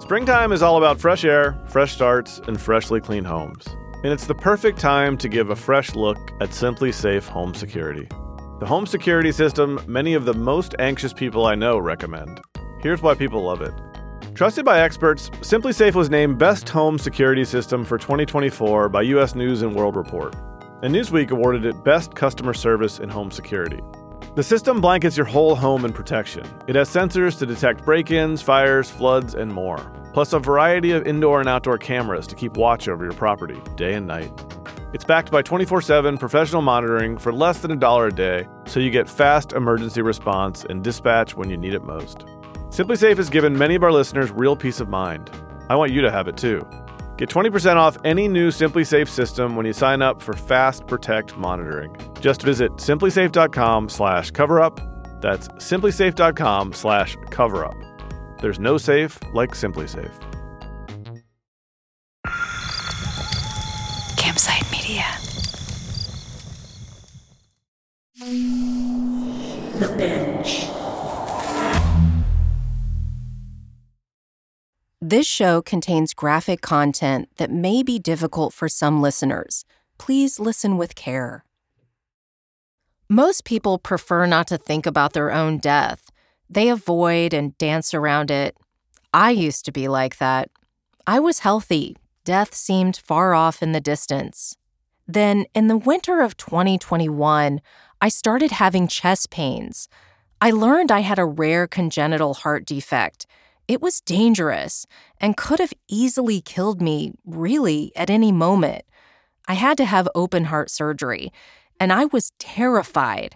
Springtime is all about fresh air, fresh starts, and freshly clean homes. And it's the perfect time to give a fresh look at SimpliSafe Home Security. The home security system many of the most anxious people I know recommend. Here's why people love it. Trusted by experts, SimpliSafe was named Best Home Security System for 2024 by U.S. News & World Report, and Newsweek awarded it Best Customer Service in Home Security. The system blankets your whole home in protection. It has sensors to detect break-ins, fires, floods, and more, plus a variety of indoor and outdoor cameras to keep watch over your property day and night. It's backed by 24/7 professional monitoring for less than $1 a day, so you get fast emergency response and dispatch when you need it most. SimpliSafe has given many of our listeners real peace of mind. I want you to have it too. Get 20% off any new SimpliSafe system when you sign up for Fast Protect monitoring. Just visit simplisafe.com/coverup. That's simplisafe.com/coverup. There's no safe like SimpliSafe. Campsite Media. The Bench. This show contains graphic content that may be difficult for some listeners. Please listen with care. Most people prefer not to think about their own death. They avoid and dance around it. I used to be like that. I was healthy. Death seemed far off in the distance. Then, in the winter of 2021, I started having chest pains. I learned I had a rare congenital heart defect. It was dangerous and could have easily killed me, really, at any moment. I had to have open heart surgery, and I was terrified.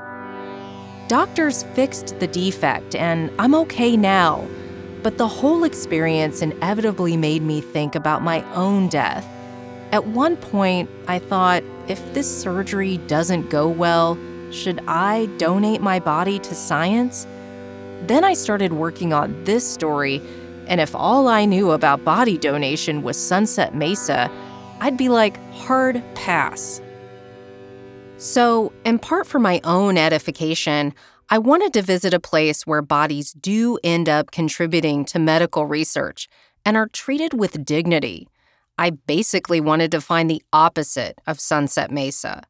Doctors fixed the defect, and I'm okay now. But the whole experience inevitably made me think about my own death. At one point, I thought, if this surgery doesn't go well, should I donate my body to science? Then I started working on this story, and if all I knew about body donation was Sunset Mesa, I'd be like, hard pass. So, in part for my own edification, I wanted to visit a place where bodies do end up contributing to medical research and are treated with dignity. I basically wanted to find the opposite of Sunset Mesa.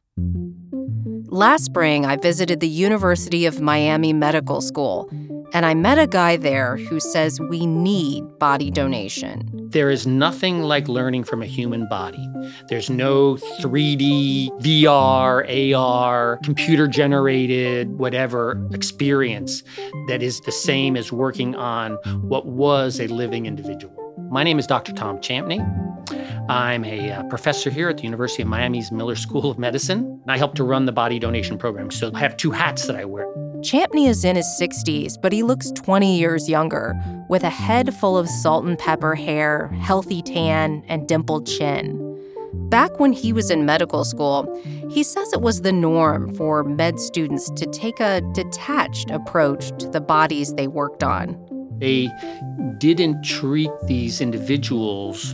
Last spring, I visited the University of Miami Medical School, and I met a guy there who says we need body donation. There is nothing like learning from a human body. There's no 3D, VR, AR, computer-generated, whatever experience that is the same as working on what was a living individual. My name is Dr. Tom Champney. I'm a professor here at the University of Miami's Miller School of Medicine, and I help to run the body donation program, so I have two hats that I wear. Champney is in his 60s, but he looks 20 years younger, with a head full of salt and pepper hair, healthy tan, and dimpled chin. Back when he was in medical school, he says it was the norm for med students to take a detached approach to the bodies they worked on. They didn't treat these individuals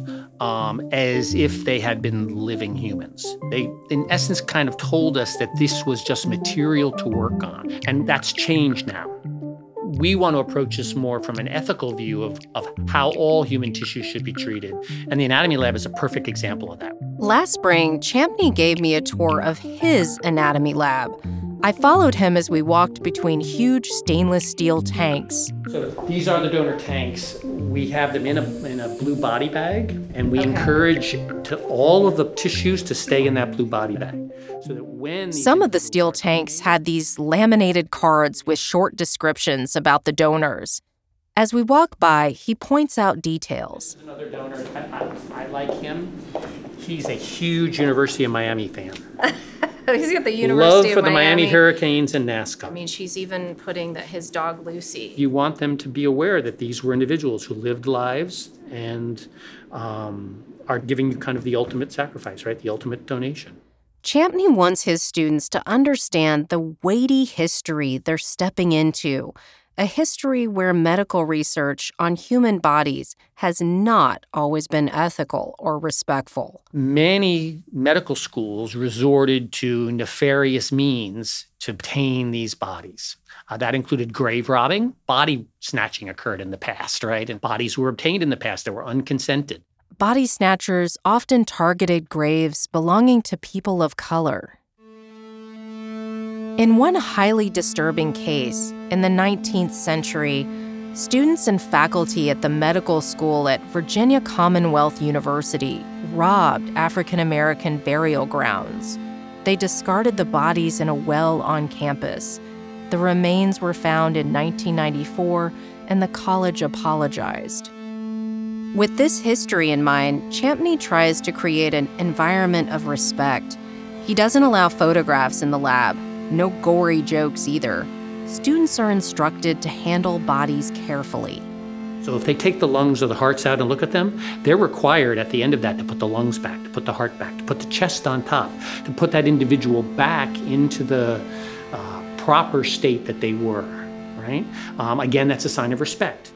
as if they had been living humans. They, in essence, kind of told us that this was just material to work on, and that's changed now. We want to approach this more from an ethical view of how all human tissue should be treated, and the Anatomy Lab is a perfect example of that. Last spring, Champney gave me a tour of his anatomy lab. I followed him as we walked between huge stainless steel tanks. So these are the donor tanks. We have them in a blue body bag, and we encourage all of the tissues to stay in that blue body bag. So that when some of the steel tanks had these laminated cards with short descriptions about the donors. As we walk by, he points out details. This is another donor. I like him. He's a huge University of Miami fan. He's got the University Love of for the Miami. Miami Hurricanes and NASCAR. I mean, she's even putting his dog Lucy. You want them to be aware that these were individuals who lived lives and are giving you kind of the ultimate sacrifice, right? The ultimate donation. Champney wants his students to understand the weighty history they're stepping into a history where medical research on human bodies has not always been ethical or respectful. Many medical schools resorted to nefarious means to obtain these bodies. That included grave robbing. Body snatching occurred in the past, right? And bodies were obtained in the past that were unconsented. Body snatchers often targeted graves belonging to people of color. In one highly disturbing case, in the 19th century, students and faculty at the medical school at Virginia Commonwealth University robbed African American burial grounds. They discarded the bodies in a well on campus. The remains were found in 1994, and the college apologized. With this history in mind, Champney tries to create an environment of respect. He doesn't allow photographs in the lab, no gory jokes either. Students are instructed to handle bodies carefully. So if they take the lungs or the hearts out and look at them, they're required at the end of that to put the lungs back, to put the heart back, to put the chest on top, to put that individual back into the proper state that they were, right? Again, that's a sign of respect.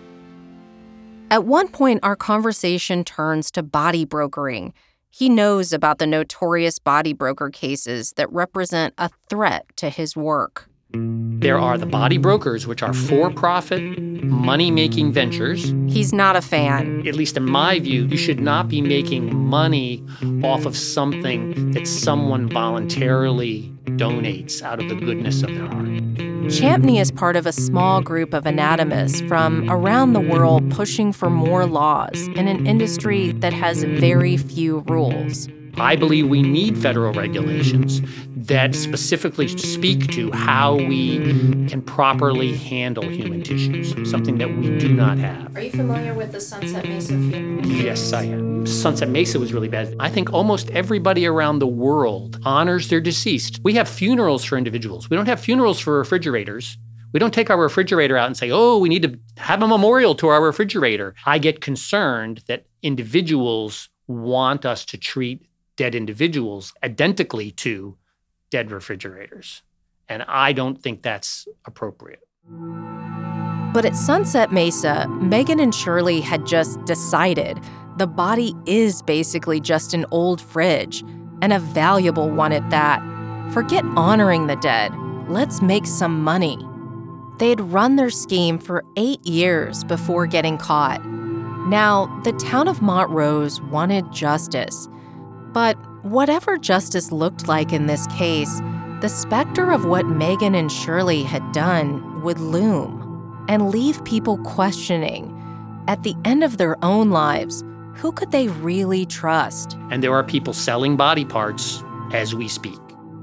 At one point, our conversation turns to body brokering. He knows about the notorious body broker cases that represent a threat to his work. There are the body brokers, which are for-profit, money-making ventures. He's not a fan. At least in my view, you should not be making money off of something that someone voluntarily donates out of the goodness of their heart. Champney is part of a small group of anatomists from around the world pushing for more laws in an industry that has very few rules. I believe we need federal regulations that specifically speak to how we can properly handle human tissues, something that we do not have. Are you familiar with the Sunset Mesa funeral? Yes, I am. Sunset Mesa was really bad. I think almost everybody around the world honors their deceased. We have funerals for individuals. We don't have funerals for refrigerators. We don't take our refrigerator out and say, oh, we need to have a memorial to our refrigerator. I get concerned that individuals want us to treat dead individuals identically to dead refrigerators. And I don't think that's appropriate. But at Sunset Mesa, Megan and Shirley had just decided the body is basically just an old fridge, and a valuable one at that. Forget honoring the dead. Let's make some money. They'd run their scheme for 8 years before getting caught. Now, the town of Montrose wanted justice. But whatever justice looked like in this case, the specter of what Megan and Shirley had done would loom and leave people questioning. At the end of their own lives, who could they really trust? And there are people selling body parts as we speak.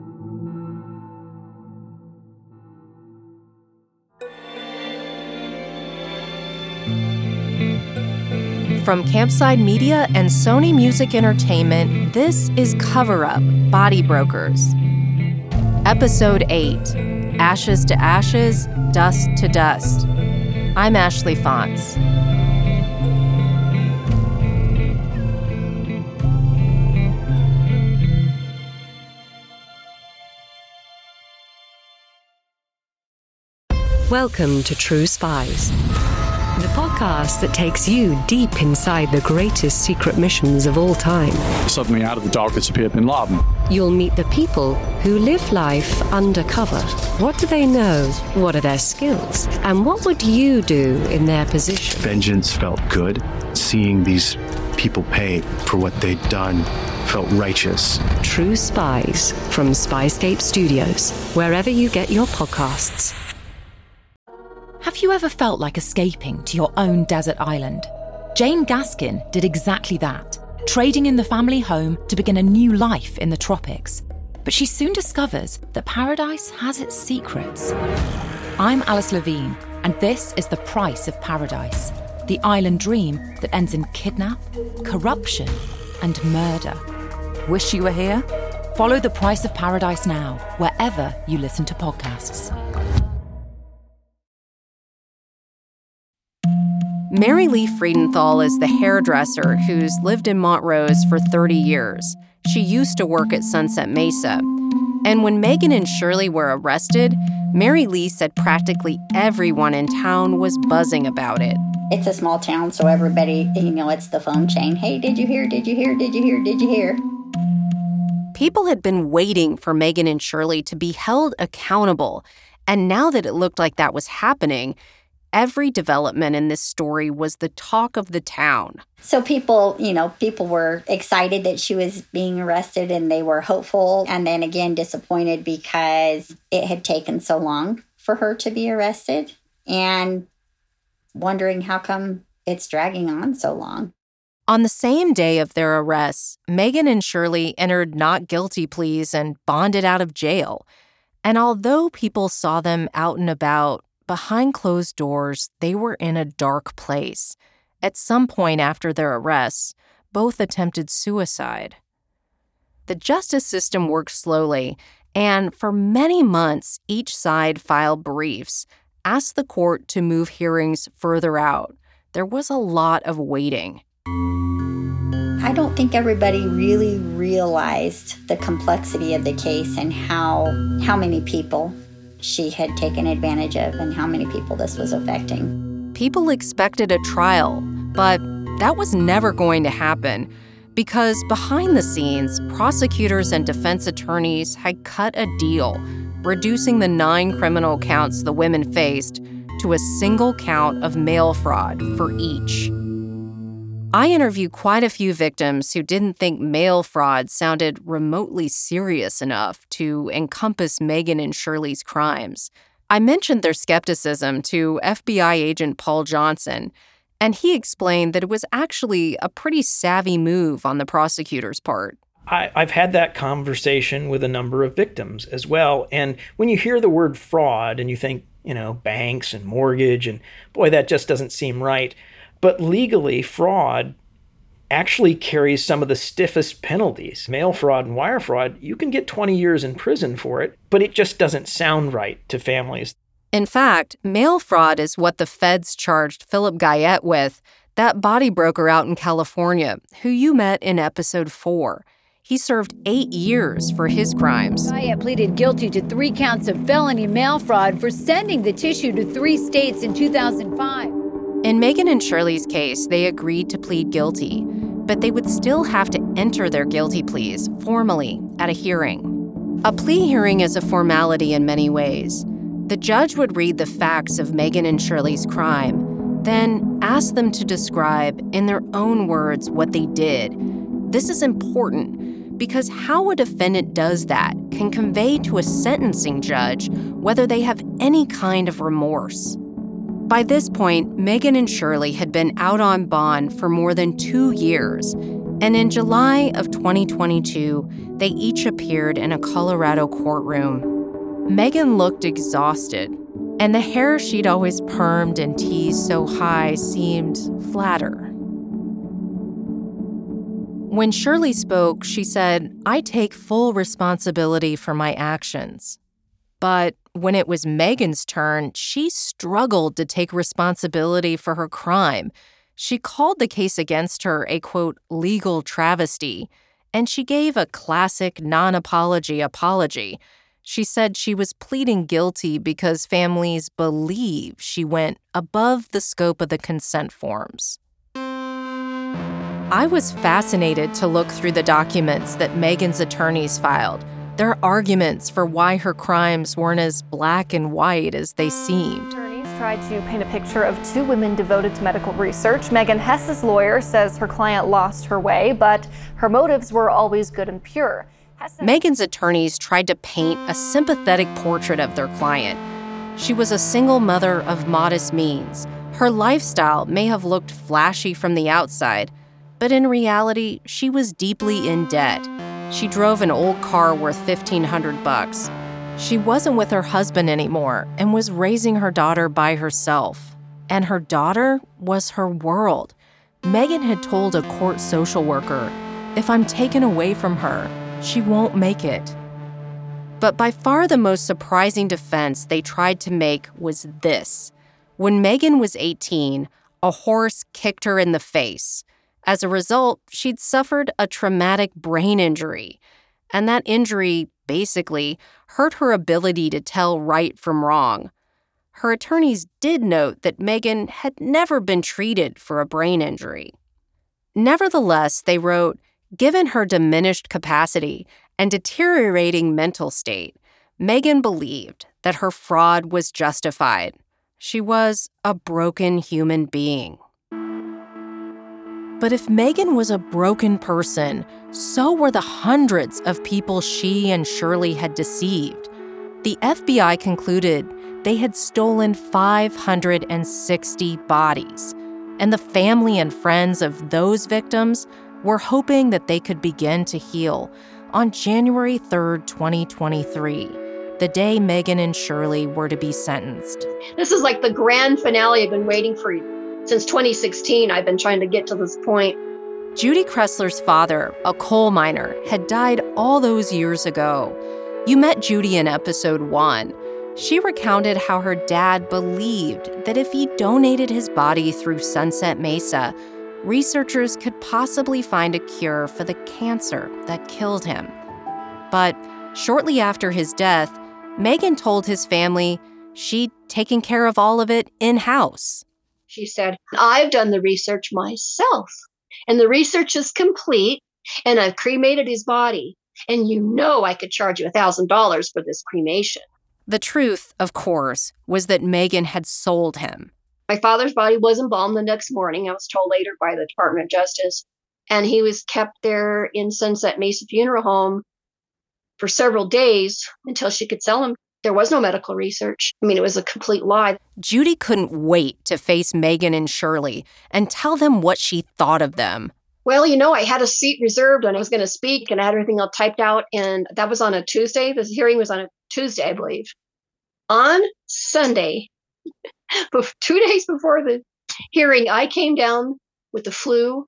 From Campside Media and Sony Music Entertainment, this is Cover Up, Body Brokers. Episode 8, Ashes to Ashes, Dust to Dust. I'm Ashley Fonts. Welcome to True Spies, the podcast that takes you deep inside the greatest secret missions of all time. Suddenly, out of the darkness appeared Bin Laden. You'll meet the people who live life undercover. What do they know? What are their skills? And what would you do in their position? Vengeance felt good. Seeing these people pay for what they'd done felt righteous. True Spies from Spyscape Studios, wherever you get your podcasts. Have you ever felt like escaping to your own desert island? Jane Gaskin did exactly that, trading in the family home to begin a new life in the tropics. But she soon discovers that paradise has its secrets. I'm Alice Levine, and this is The Price of Paradise, the island dream that ends in kidnap, corruption, and murder. Wish you were here? Follow The Price of Paradise now, wherever you listen to podcasts. Mary Lee Friedenthal is the hairdresser who's lived in Montrose for 30 years. She used to work at Sunset Mesa. And when Megan and Shirley were arrested, Mary Lee said practically everyone in town was buzzing about it. It's a small town, so everybody, it's the phone chain. Hey, did you hear? Did you hear? Did you hear? Did you hear? People had been waiting for Megan and Shirley to be held accountable, and now that it looked like that was happening, every development in this story was the talk of the town. So people were excited that she was being arrested, and they were hopeful, and then again disappointed because it had taken so long for her to be arrested, and wondering how come it's dragging on so long. On the same day of their arrests, Megan and Shirley entered not guilty pleas and bonded out of jail. And although people saw them out and about, behind closed doors, they were in a dark place. At some point after their arrests, both attempted suicide. The justice system worked slowly, and for many months, each side filed briefs, asked the court to move hearings further out. There was a lot of waiting. I don't think everybody really realized the complexity of the case and how many people she had taken advantage of and how many people this was affecting. People expected a trial, but that was never going to happen because behind the scenes, prosecutors and defense attorneys had cut a deal, reducing the 9 criminal counts the women faced to a single count of mail fraud for each. I interviewed quite a few victims who didn't think mail fraud sounded remotely serious enough to encompass Megan and Shirley's crimes. I mentioned their skepticism to FBI agent Paul Johnson, and he explained that it was actually a pretty savvy move on the prosecutor's part. I've had that conversation with a number of victims as well, and when you hear the word fraud and you think, banks and mortgage, and boy, that just doesn't seem right. But legally, fraud actually carries some of the stiffest penalties. Mail fraud and wire fraud, you can get 20 years in prison for it, but it just doesn't sound right to families. In fact, mail fraud is what the feds charged Philip Guyette with, that body broker out in California, who you met in episode 4. He served 8 years for his crimes. Guyette pleaded guilty to 3 counts of felony mail fraud for sending the tissue to 3 states in 2005. In Megan and Shirley's case, they agreed to plead guilty, but they would still have to enter their guilty pleas formally at a hearing. A plea hearing is a formality in many ways. The judge would read the facts of Megan and Shirley's crime, then ask them to describe in their own words what they did. This is important because how a defendant does that can convey to a sentencing judge whether they have any kind of remorse. By this point, Megan and Shirley had been out on bond for more than 2 years, and in July of 2022, they each appeared in a Colorado courtroom. Megan looked exhausted, and the hair she'd always permed and teased so high seemed flatter. When Shirley spoke, she said, "I take full responsibility for my actions." But when it was Megan's turn, she struggled to take responsibility for her crime. She called the case against her a, quote, legal travesty, and she gave a classic non-apology apology. She said she was pleading guilty because families believe she went above the scope of the consent forms. I was fascinated to look through the documents that Megan's attorneys filed, their arguments for why her crimes weren't as black and white as they seemed. Attorneys tried to paint a picture of 2 women devoted to medical research. Megan Hess's lawyer says her client lost her way, but her motives were always good and pure. Megan's attorneys tried to paint a sympathetic portrait of their client. She was a single mother of modest means. Her lifestyle may have looked flashy from the outside, but in reality, she was deeply in debt. She drove an old car worth $1,500. She wasn't with her husband anymore and was raising her daughter by herself. And her daughter was her world. Megan had told a court social worker, "If I'm taken away from her, she won't make it." But by far the most surprising defense they tried to make was this. When Megan was 18, a horse kicked her in the face. As a result, she'd suffered a traumatic brain injury, and that injury basically, hurt her ability to tell right from wrong. Her attorneys did note that Megan had never been treated for a brain injury. Nevertheless, they wrote, given her diminished capacity and deteriorating mental state, Megan believed that her fraud was justified. She was a broken human being. But if Megan was a broken person, so were the hundreds of people she and Shirley had deceived. The FBI concluded they had stolen 560 bodies, and the family and friends of those victims were hoping that they could begin to heal on January 3rd, 2023, the day Megan and Shirley were to be sentenced. This is like the grand finale I've been waiting for. Since 2016, I've been trying to get to this point. Judy Kressler's father, a coal miner, had died all those years ago. You met Judy in episode 1. She recounted how her dad believed that if he donated his body through Sunset Mesa, researchers could possibly find a cure for the cancer that killed him. But shortly after his death, Megan told his family she'd taken care of all of it in-house. She said, I've done the research myself, and the research is complete, and I've cremated his body, and you know I could charge you $1,000 for this cremation. The truth, of course, was that Megan had sold him. My father's body was embalmed the next morning, I was told later by the Department of Justice, and he was kept there in Sunset Mesa Funeral Home for several days until she could sell him. There was no medical research. I mean, it was a complete lie. Judy couldn't wait to face Megan and Shirley and tell them what she thought of them. Well, you know, I had a seat reserved and I was going to speak and I had everything all typed out. And that was on a Tuesday. This hearing was on a Tuesday, I believe. On Sunday, 2 days before the hearing, I came down with the flu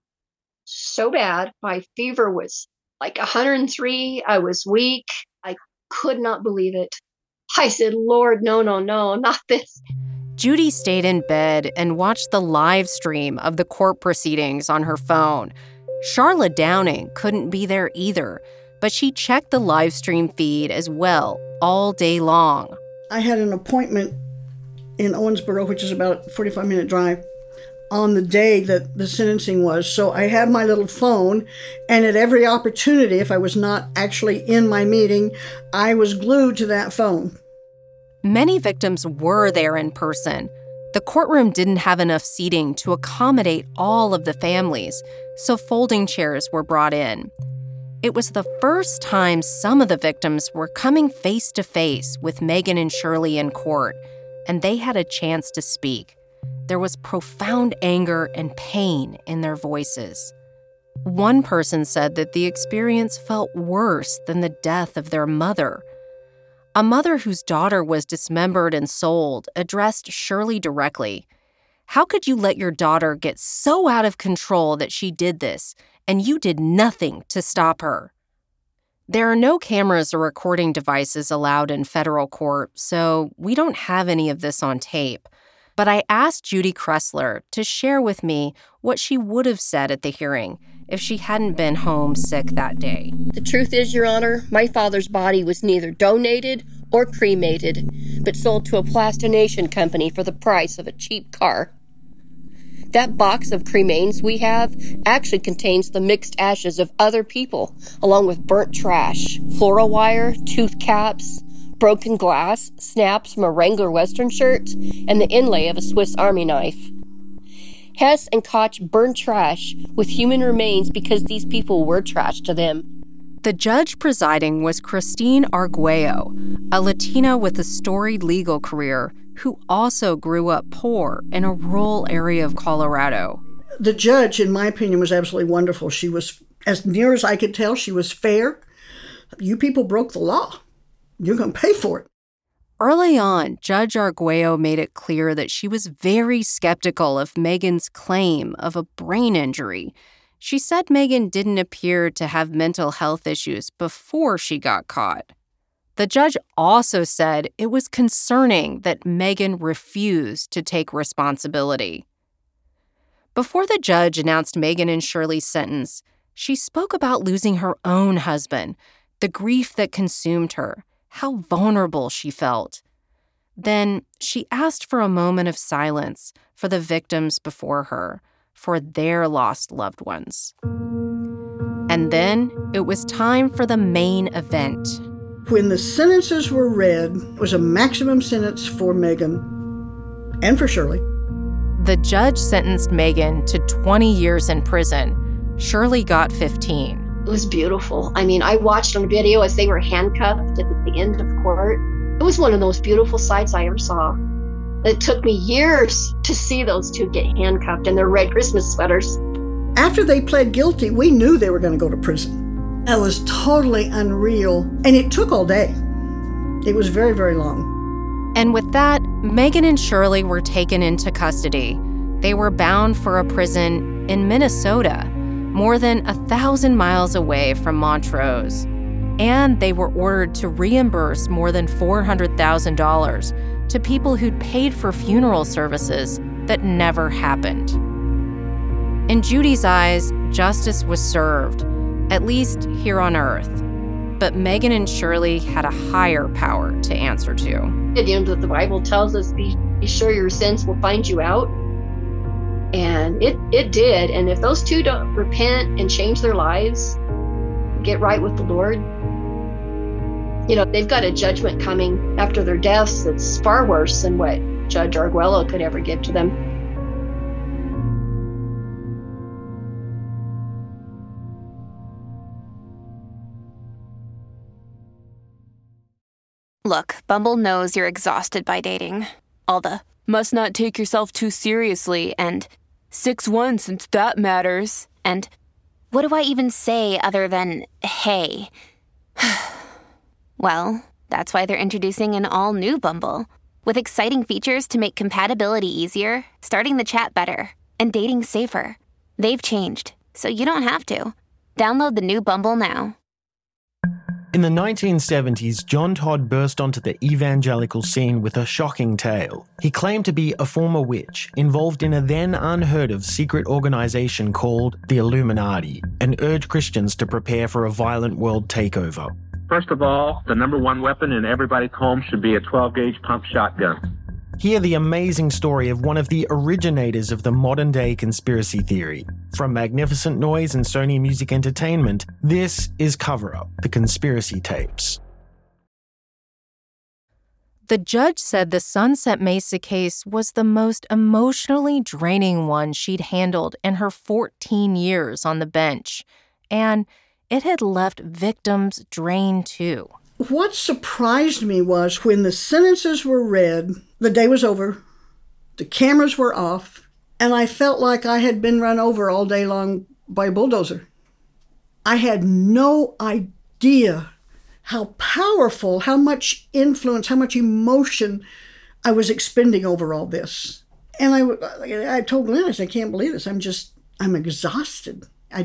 so bad. My fever was like 103. I was weak. I could not believe it. I said, Lord, no, not this. Judy stayed in bed and watched the live stream of the court proceedings on her phone. Charla Downing couldn't be there either, but she checked the live stream feed as well all day long. I had an appointment in Owensboro, which is about a 45-minute drive, on the day that the sentencing was. So I had my little phone, and at every opportunity, if I was not actually in my meeting, I was glued to that phone. Many victims were there in person. The courtroom didn't have enough seating to accommodate all of the families, so folding chairs were brought in. It was the first time some of the victims were coming face to face with Megan and Shirley in court, and they had a chance to speak. There was profound anger and pain in their voices. One person said that the experience felt worse than the death of their mother. A mother whose daughter was dismembered and sold addressed Shirley directly. How could you let your daughter get so out of control that she did this, and you did nothing to stop her? There are no cameras or recording devices allowed in federal court, so we don't have any of this on tape. But I asked Judy Kressler to share with me what she would have said at the hearing if she hadn't been home sick that day. The truth is, Your Honor, my father's body was neither donated or cremated, but sold to a plastination company for the price of a cheap car. That box of cremains we have actually contains the mixed ashes of other people, along with burnt trash, floral wire, tooth caps, broken glass, snaps from a Wrangler Western shirt, and the inlay of a Swiss Army knife. Hess and Koch burned trash with human remains because these people were trash to them. The judge presiding was Christine Arguello, a Latina with a storied legal career who also grew up poor in a rural area of Colorado. The judge, in my opinion, was absolutely wonderful. She was, as near as I could tell, she was fair. You people broke the law. You're going to pay for it. Early on, Judge Arguello made it clear that she was very skeptical of Megan's claim of a brain injury. She said Megan didn't appear to have mental health issues before she got caught. The judge also said it was concerning that Megan refused to take responsibility. Before the judge announced Megan and Shirley's sentence, she spoke about losing her own husband, the grief that consumed her, how vulnerable she felt. Then she asked for a moment of silence for the victims before her, for their lost loved ones. And then it was time for the main event. When the sentences were read, it was a maximum sentence for Megan and for Shirley. The judge sentenced Megan to 20 years in prison. Shirley got 15. It was beautiful. I mean, I watched on video as they were handcuffed at the end of court. It was one of the most beautiful sights I ever saw. It took me years to see those two get handcuffed in their red Christmas sweaters. After they pled guilty, we knew they were going to go to prison. It was totally unreal, and it took all day. It was very, very long. And with that, Megan and Shirley were taken into custody. They were bound for a prison in Minnesota, more than 1,000 miles away from Montrose. And they were ordered to reimburse more than $400,000 to people who'd paid for funeral services that never happened. In Judy's eyes, justice was served, at least here on Earth. But Megan and Shirley had a higher power to answer to. At the end of the Bible tells us, be sure your sins will find you out. And it did. And if those two don't repent and change their lives, get right with the Lord, they've got a judgment coming after their deaths that's far worse than what Judge Arguello could ever give to them. Look, Bumble knows you're exhausted by dating. All the must not take yourself too seriously and 6'1" since that matters. And what do I even say other than, hey? Well, that's why they're introducing an all-new Bumble, with exciting features to make compatibility easier, starting the chat better, and dating safer. They've changed, so you don't have to. Download the new Bumble now. In the 1970s, John Todd burst onto the evangelical scene with a shocking tale. He claimed to be a former witch involved in a then unheard-of secret organization called the Illuminati and urged Christians to prepare for a violent world takeover. First of all, the number one weapon in everybody's home should be a 12-gauge pump shotgun. Hear the amazing story of one of the originators of the modern-day conspiracy theory. From Magnificent Noise and Sony Music Entertainment, this is Cover Up, the conspiracy tapes. The judge said the Sunset Mesa case was the most emotionally draining one she'd handled in her 14 years on the bench, and it had left victims drained too. What surprised me was when the sentences were read, the day was over, the cameras were off, and I felt like I had been run over all day long by a bulldozer. I had no idea how powerful, how much influence, how much emotion I was expending over all this. And I told Glenn, I said, I can't believe this. I'm exhausted.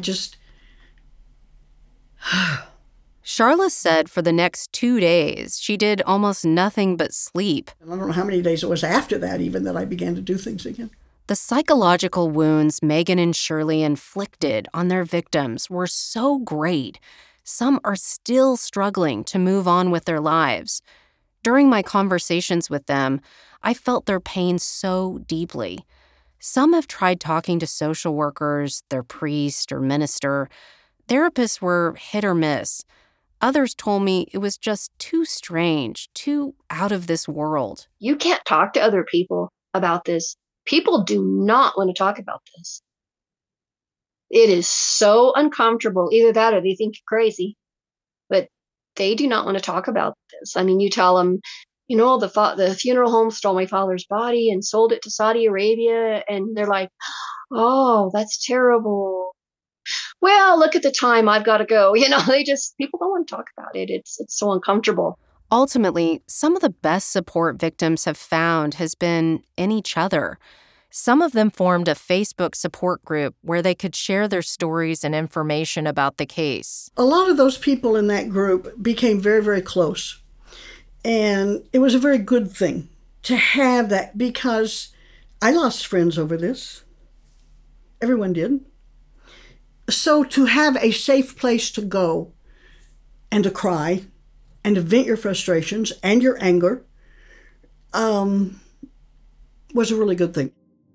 Charla said for the next 2 days, she did almost nothing but sleep. I don't know how many days it was after that even that I began to do things again. The psychological wounds Megan and Shirley inflicted on their victims were so great, some are still struggling to move on with their lives. During my conversations with them, I felt their pain so deeply. Some have tried talking to social workers, their priest or minister. Therapists were hit or miss. Others told me it was just too strange, too out of this world. You can't talk to other people about this. People do not want to talk about this. It is so uncomfortable. Either that or they think you're crazy. But they do not want to talk about this. I mean, you tell them, the funeral home stole my father's body and sold it to Saudi Arabia. And they're like, oh, that's terrible. Well, look at the time, I've got to go. People don't want to talk about it. It's so uncomfortable. Ultimately, some of the best support victims have found has been in each other. Some of them formed a Facebook support group where they could share their stories and information about the case. A lot of those people in that group became very, very close. And it was a very good thing to have that because I lost friends over this. Everyone did. So to have a safe place to go and to cry and to vent your frustrations and your anger was a really good thing.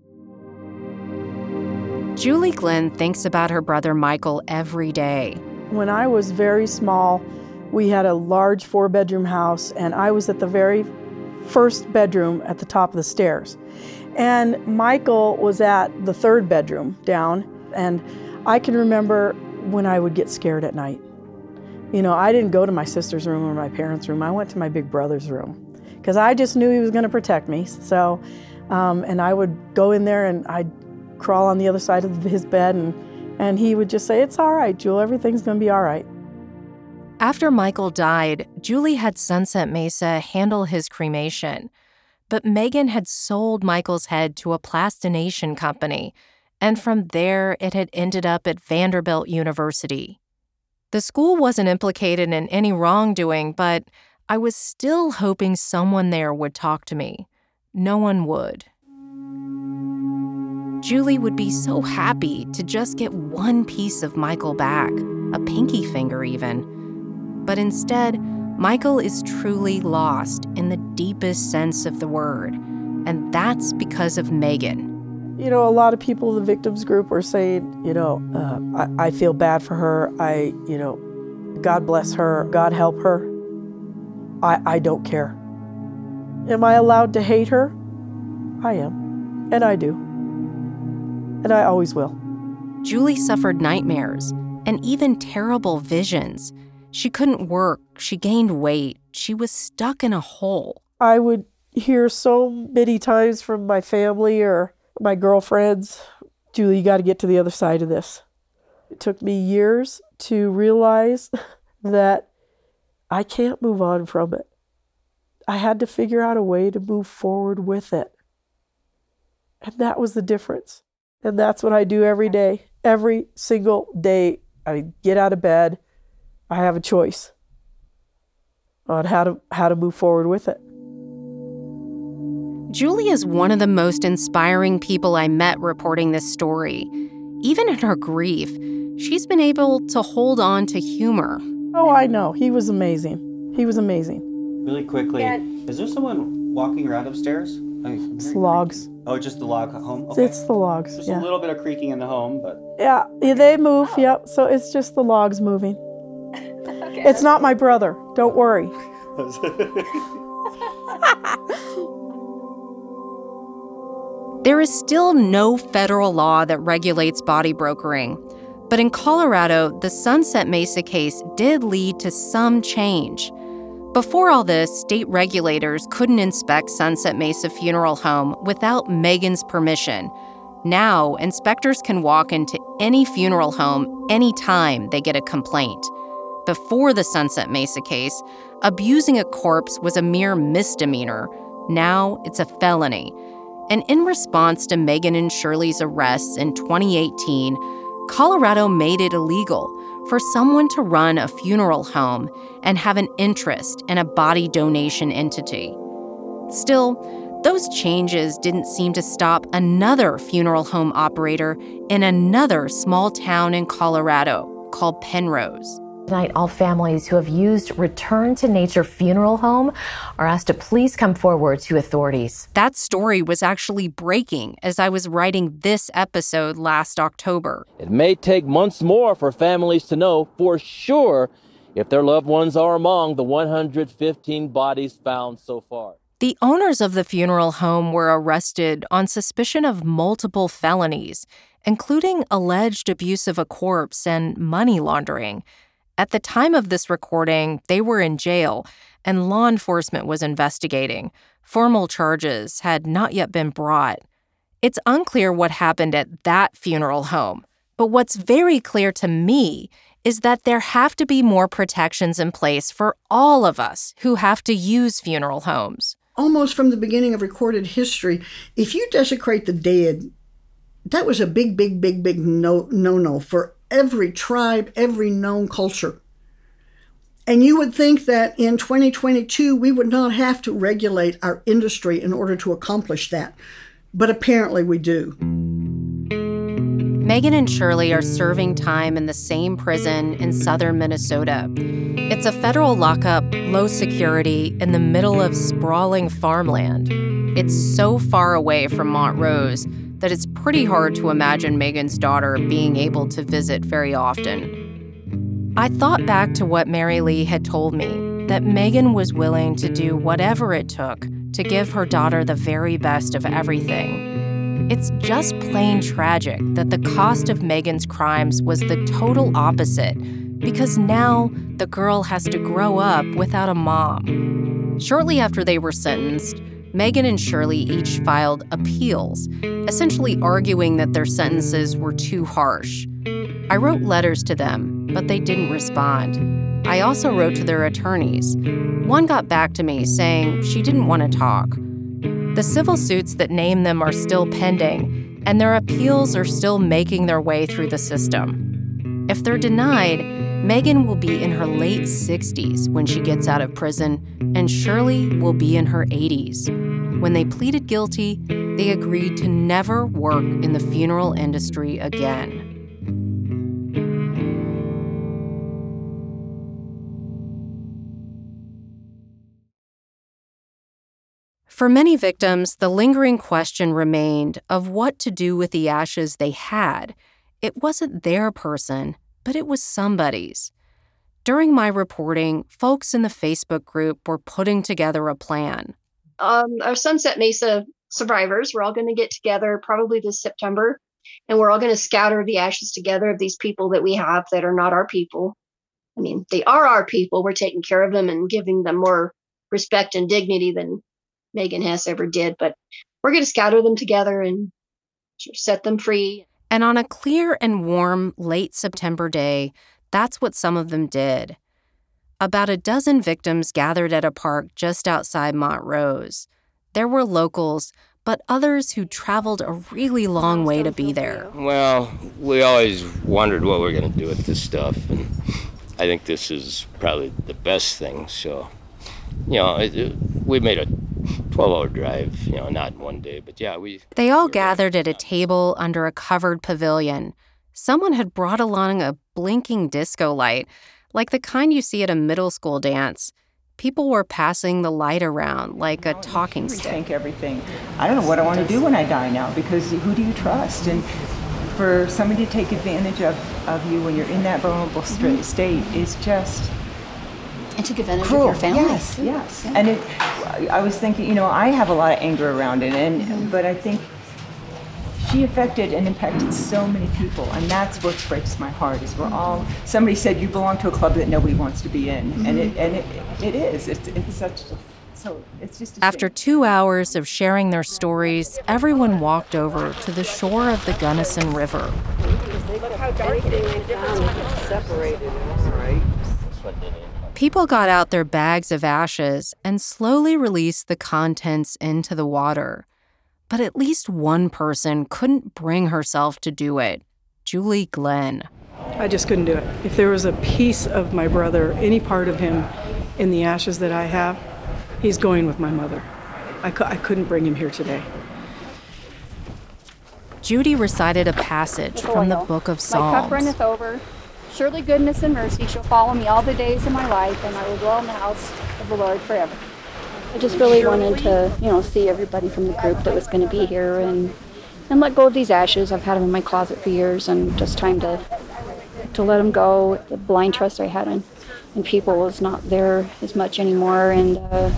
Julie Glenn thinks about her brother Michael every day. When I was very small, we had a large 4-bedroom house, and I was at the very first bedroom at the top of the stairs. And Michael was at the 3rd bedroom down, and I can remember when I would get scared at night. You know, I didn't go to my sister's room or my parents' room. I went to my big brother's room because I just knew he was going to protect me. So, and I would go in there and I'd crawl on the other side of his bed, and he would just say, "It's all right, Jewel, everything's going to be all right." After Michael died, Julie had Sunset Mesa handle his cremation. But Megan had sold Michael's head to a plastination company, and from there it had ended up at Vanderbilt University. The school wasn't implicated in any wrongdoing, but I was still hoping someone there would talk to me. No one would. Julie would be so happy to just get one piece of Michael back, a pinky finger even. But instead, Michael is truly lost in the deepest sense of the word, and that's because of Megan. You know, a lot of people in the victims group were saying, I feel bad for her. God bless her. God help her. I don't care. Am I allowed to hate her? I am, and I do. And I always will. Julie suffered nightmares and even terrible visions. She couldn't work, she gained weight, she was stuck in a hole. I would hear so many times from my family or my girlfriends, "Julie, you got to get to the other side of this." It took me years to realize that I can't move on from it. I had to figure out a way to move forward with it. And that was the difference. And that's what I do every day. Every single day I get out of bed, I have a choice on how to move forward with it. Julie is one of the most inspiring people I met reporting this story. Even in her grief, she's been able to hold on to humor. Oh, I know. He was amazing. He was amazing. Really quickly, is there someone walking around upstairs? It's logs. Oh, just the log home? Okay. It's the logs, Just yeah. a little bit of creaking in the home, but... Yeah, they move, yep. So it's just the logs moving. Okay. It's not my brother. Don't worry. There is still no federal law that regulates body brokering. But in Colorado, the Sunset Mesa case did lead to some change. Before all this, state regulators couldn't inspect Sunset Mesa Funeral Home without Megan's permission. Now, inspectors can walk into any funeral home anytime they get a complaint. Before the Sunset Mesa case, abusing a corpse was a mere misdemeanor. Now it's a felony. And in response to Megan and Shirley's arrests in 2018, Colorado made it illegal for someone to run a funeral home and have an interest in a body donation entity. Still, those changes didn't seem to stop another funeral home operator in another small town in Colorado called Penrose. Tonight, all families who have used Return to Nature Funeral Home are asked to please come forward to authorities. That story was actually breaking as I was writing this episode last October. It may take months more for families to know for sure if their loved ones are among the 115 bodies found so far. The owners of the funeral home were arrested on suspicion of multiple felonies, including alleged abuse of a corpse and money laundering. At the time of this recording, they were in jail, and law enforcement was investigating. Formal charges had not yet been brought. It's unclear what happened at that funeral home, but what's very clear to me is that there have to be more protections in place for all of us who have to use funeral homes. Almost from the beginning of recorded history, if you desecrate the dead, that was a big no for every tribe, every known culture. And you would think that in 2022, we would not have to regulate our industry in order to accomplish that. But apparently we do. Megan and Shirley are serving time in the same prison in southern Minnesota. It's a federal lockup, low security, in the middle of sprawling farmland. It's so far away from Montrose that it's pretty hard to imagine Megan's daughter being able to visit very often. I thought back to what Mary Lee had told me, that Megan was willing to do whatever it took to give her daughter the very best of everything. It's just plain tragic that the cost of Megan's crimes was the total opposite, because now the girl has to grow up without a mom. Shortly after they were sentenced, Megan and Shirley each filed appeals, essentially arguing that their sentences were too harsh. I wrote letters to them, but they didn't respond. I also wrote to their attorneys. One got back to me saying she didn't want to talk. The civil suits that name them are still pending, and their appeals are still making their way through the system. If they're denied, Megan will be in her late 60s when she gets out of prison, and Shirley will be in her 80s. When they pleaded guilty, they agreed to never work in the funeral industry again. For many victims, the lingering question remained of what to do with the ashes they had. It wasn't their person, but it was somebody's. During my reporting, folks in the Facebook group were putting together a plan. Our Sunset Mesa survivors, we're all going to get together probably this September, and we're all going to scatter the ashes together of these people that we have that are not our people. I mean, they are our people. We're taking care of them and giving them more respect and dignity than Megan Hess ever did, but we're going to scatter them together and set them free. And on a clear and warm late September day, that's what some of them did. About a dozen victims gathered at a park just outside Montrose. There were locals, but others who traveled a really long way to be there. Well, we always wondered what we're going to do with this stuff, and I think this is probably the best thing. So, we made a 12-hour drive, not in one day, but yeah, They all gathered at a table under a covered pavilion. Someone had brought along a blinking disco light, like the kind you see at a middle school dance. People were passing the light around like a talking stick. Rethink everything. I don't know what I want to do when I die now, because who do you trust? And for somebody to take advantage of you when you're in that vulnerable state is just... And took advantage cruel. Of your family. Yes. Yeah. And I was thinking, I have a lot of anger around it, but I think she affected and impacted so many people, and that's what breaks my heart. Is we're all. Somebody said you belong to a club that nobody wants to be in, and it is. It's such. So it's just. After 2 hours of sharing their stories, everyone walked over to the shore of the Gunnison River. Look how dark it is down. Separated. All right. People got out their bags of ashes and slowly released the contents into the water. But at least one person couldn't bring herself to do it, Julie Glenn. I just couldn't do it. If there was a piece of my brother, any part of him in the ashes that I have, he's going with my mother. I couldn't bring him here today. Judy recited a passage from the Book of Psalms. My cup runneth over. Surely goodness and mercy shall follow me all the days of my life, and I will dwell in the house of the Lord forever. I just really wanted to, see everybody from the group that was going to be here and let go of these ashes. I've had them in my closet for years, and just time to let them go. The blind trust I had in people was not there as much anymore, and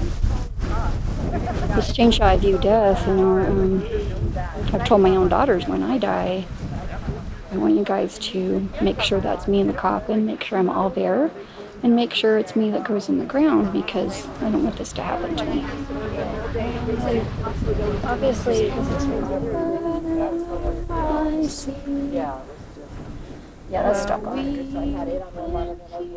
just changed how I view death. I've told my own daughters when I die, I want you guys to make sure that's me in the coffin, make sure I'm all there, and make sure it's me that goes in the ground, because I don't want this to happen to me. Obviously, that's stuck on it.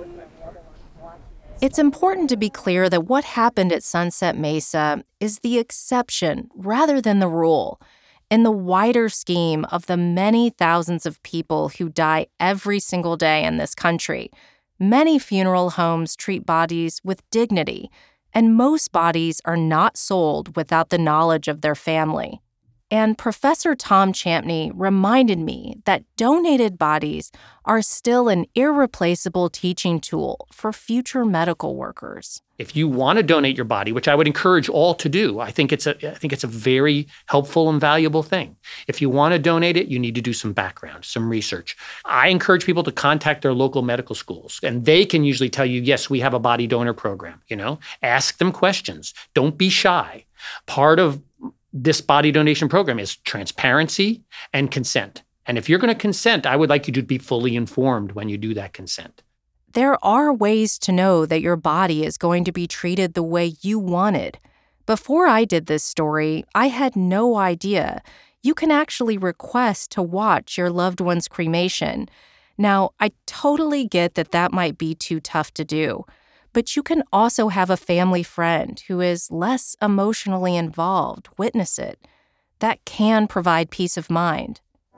It's important to be clear that what happened at Sunset Mesa is the exception rather than the rule. In the wider scheme of the many thousands of people who die every single day in this country, many funeral homes treat bodies with dignity, and most bodies are not sold without the knowledge of their family. And Professor Tom Champney reminded me that donated bodies are still an irreplaceable teaching tool for future medical workers. If you want to donate your body, which I would encourage all to do, I think it's a very helpful and valuable thing. If you want to donate it, you need to do some background, some research. I encourage people to contact their local medical schools, and they can usually tell you, yes, we have a body donor program, Ask them questions. Don't be shy. Part of this body donation program is transparency and consent. And if you're going to consent, I would like you to be fully informed when you do that consent. There are ways to know that your body is going to be treated the way you wanted. Before I did this story, I had no idea you can actually request to watch your loved one's cremation. Now, I totally get that might be too tough to do, but you can also have a family friend who is less emotionally involved witness it. That can provide peace of mind.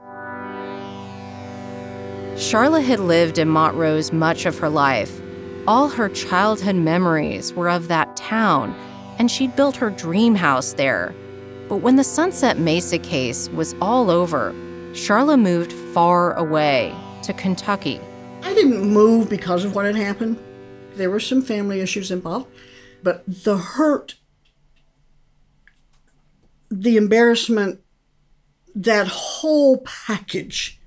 Charla had lived in Montrose much of her life. All her childhood memories were of that town, and she'd built her dream house there. But when the Sunset Mesa case was all over, Charla moved far away to Kentucky. I didn't move because of what had happened. There were some family issues involved, but the hurt, the embarrassment, that whole package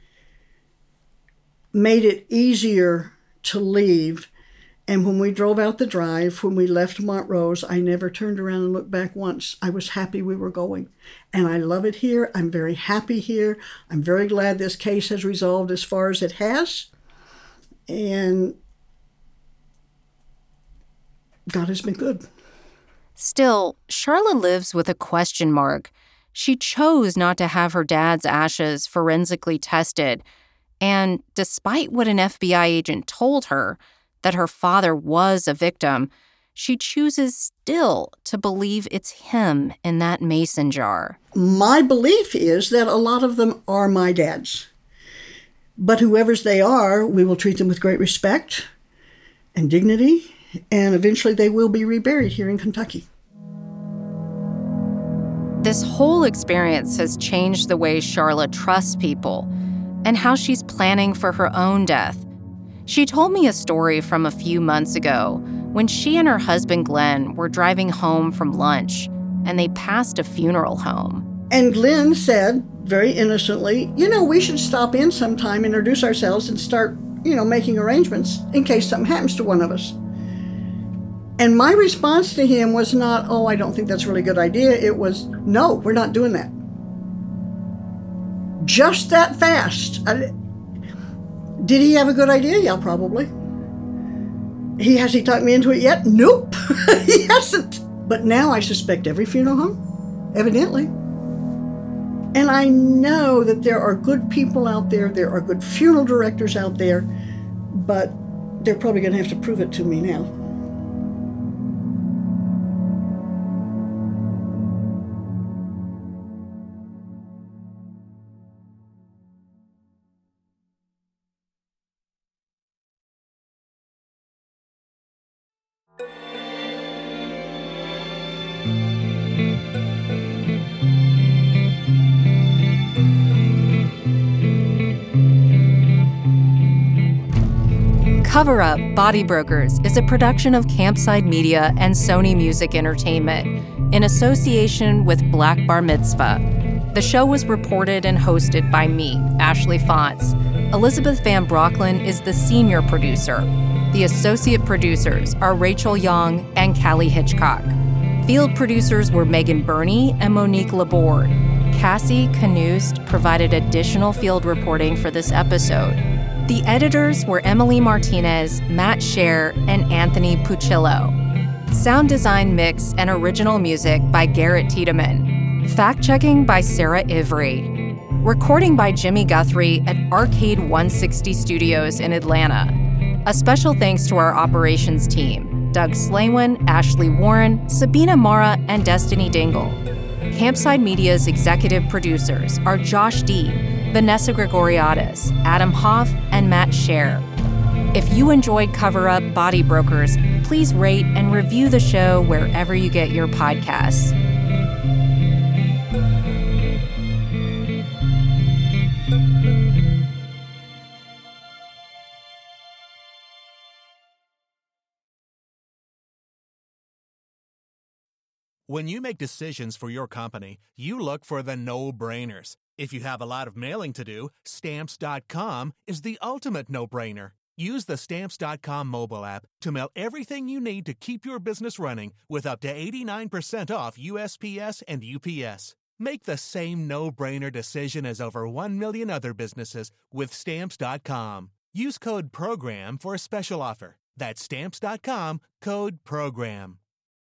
made it easier to leave. And when we drove out the drive, when we left Montrose, I never turned around and looked back once. I was happy we were going. And I love it here. I'm very happy here. I'm very glad this case has resolved as far as it has. And God has been good. Still, Charla lives with a question mark. She chose not to have her dad's ashes forensically tested. And despite what an FBI agent told her, that her father was a victim, she chooses still to believe it's him in that mason jar. My belief is that a lot of them are my dad's. But whoever's they are, we will treat them with great respect and dignity, and eventually they will be reburied here in Kentucky. This whole experience has changed the way Charla trusts people and how she's planning for her own death. She told me a story from a few months ago when she and her husband Glenn were driving home from lunch and they passed a funeral home. And Glenn said, very innocently, we should stop in sometime, introduce ourselves, and start, making arrangements in case something happens to one of us. And my response to him was not, oh, I don't think that's a really good idea. It was, no, we're not doing that. Just that fast. Did he have a good idea? Yeah, probably. Has he talked me into it yet? Nope, he hasn't. But now I suspect every funeral home, evidently. And I know that there are good people out there, there are good funeral directors out there, but they're probably going to have to prove it to me now. Cover Up Body Brokers is a production of Campside Media and Sony Music Entertainment in association with Black Bar Mitzvah. The show was reported and hosted by me, Ashley Fonts. Elizabeth Van Brocklin is the senior producer. The associate producers are Rachel Young and Callie Hitchcock. Field producers were Megan Burney and Monique Laborde. Cassie Canoost provided additional field reporting for this episode. The editors were Emily Martinez, Matt Scher, and Anthony Puccillo. Sound design, mix, and original music by Garrett Tiedemann. Fact-checking by Sarah Ivry. Recording by Jimmy Guthrie at Arcade 160 Studios in Atlanta. A special thanks to our operations team, Doug Slaywin, Ashley Warren, Sabina Mara, and Destiny Dingle. Campside Media's executive producers are Josh Dean, Vanessa Gregoriadis, Adam Hoff, and Matt Scher. If you enjoyed Cover Up Body Brokers, please rate and review the show wherever you get your podcasts. When you make decisions for your company, you look for the no-brainers. If you have a lot of mailing to do, Stamps.com is the ultimate no-brainer. Use the Stamps.com mobile app to mail everything you need to keep your business running with up to 89% off USPS and UPS. Make the same no-brainer decision as over 1 million other businesses with Stamps.com. Use code PROGRAM for a special offer. That's Stamps.com, code PROGRAM.